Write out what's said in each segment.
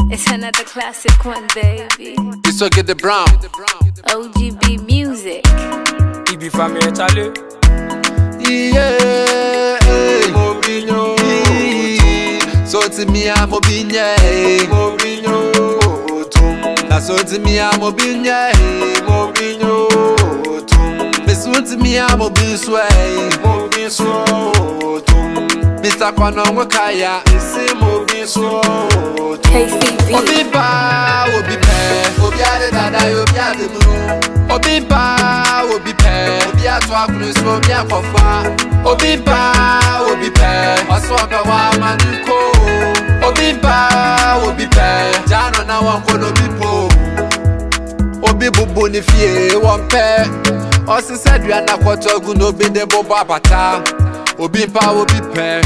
It's another classic one, baby. This will get the brown. OGB music. Ibi family Charlie. Yeah, Mobinho. So to me, I'm Mobinho. Mobinho. That's so to me, I'm Mobinho. Mobinho. So to me, I'm Mobinho. Mobinho. Mr. Kwanongo Kaya. Mobinho. KCB. Obiba, Obipe, Obiade Dada, Obiade Moon. Obiba, Obipe, Obiatwa Cruz, Obia Kofa. Obiba, Obipe, Oswaka Manuko. Obiba, Obipe, Jano na Wanko Obipo. Obibu Bonifie, one pair. Also said we are not Kotogu, no Binde Boba Bata. Obipa, Obipe.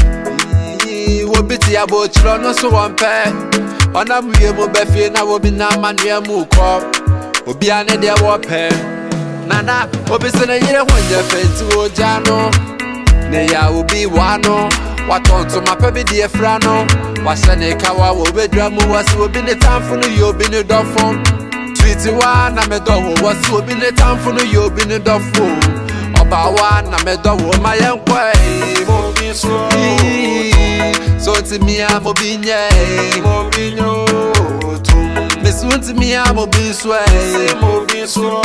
Obiti abo chilo no so one pair. Ona muye mo befi na obi na manua mu ko obi ane de wo pe nana obi se na yire honje fenti oja no ne ya obi wa no watonto mapa bi de efra no wa se ne kawa wo bedwa mu wase obi ne tamfo no yo obi ne dofo tweet wa na me do wo wase obi ne tamfo no yo obi ne dofo oba wa na me do wo ma yenkwa mo bi so so to me I'm Mobinho. Mobinho. Miss one to me I'm Mobinho. Mobinho.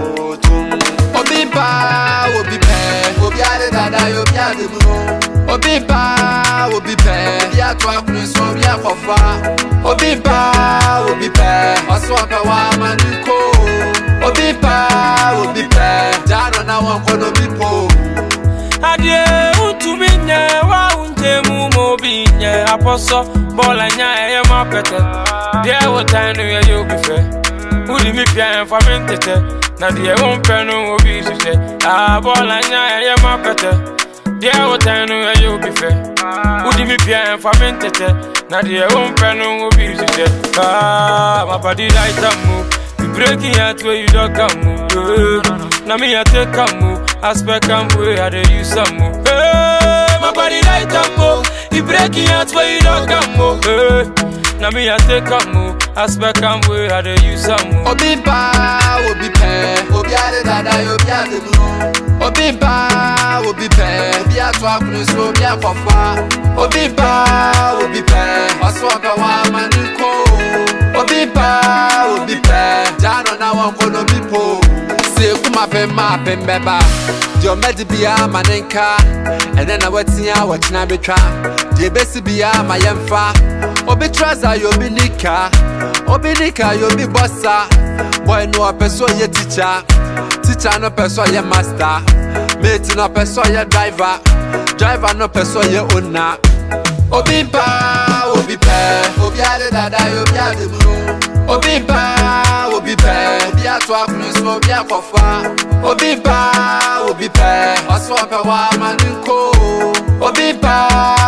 Obiba, Obipe, Obiade Dada, Obiade Moon. Obiba, Obipe, Obiatwa Cruz, Obia Kofa. Obiba, Obipe, Oswaka Manuko. Obiba, Obipe, Jano na Wanko Obipo. Adie utuminye wa untemu Mobinho. Aposo bola nya e ma pete. Die wotanu ye yo bife. Udi mi pia fa mentete. Na die won penu obi sise. Ah bola nya e ma pete. Die wotanu ye yo bife. Udi mi pia fa mentete. Na die won penu obi sise. Ah my body like that move. You breaking out where you don't come move. Na me I take a move. Aspect and way I dey use some move. Hey, my body like that move. You breaking out where you don't come move. Hey, now me I take a move. Aspect and way I dey use some move. Obiba, Obipe, Obiade Dada, Obiade Moon. Obiba, Obipe, Obiatwa Cruz, Obia Kofa. Obiba, Obipe, Oswaka Manuko. Obiba, Obipe, Jano na Wanko Obipo. Kuma pemba pembeba Dio medi biya manenka Ene na wetia wachina betra Die besi biya mayemfa Obi traza yobi nika Obi nika yobi bossa Boy no apeso ye teacher Teacher no peso ye master Mate no peso ye driver Driver no peso ye owner Obiba, Obipe Obiade Dada, Obiade Moon Obiba, Obipe Obiatwa Cruz, Obia Kofa. Obiba, Obipe Oswaka Manuko. Obiba